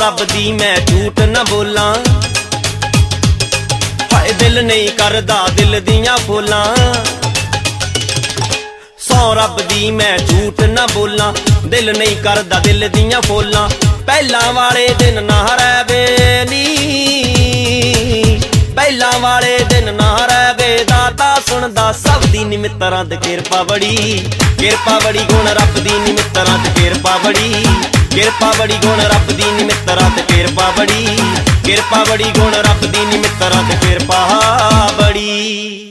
रब दी मैं झूठ न बोलां, हाय दिल नहीं करदा दिल दियां फुल्लां। सौ रब दी मैं झूठ न बोलां, दिल नहीं करदा दिल दियां फुल्लां। पहलां वाले दिन ना रहवे नी, पहलां वाले दिन ना रहवे, दाता सुनदा सब दी नी मित्तरां ते किरपा बड़ी, किरपा बड़ी गुण रब दी नी मित्तरां ते किरपा बड़ी, किरपा बड़ी गुण रब दी नी मित्तरां ते किरपा बड़ी, किरपा बड़ी गुण रब दी नी मित्तरां ते किरपा बड़ी।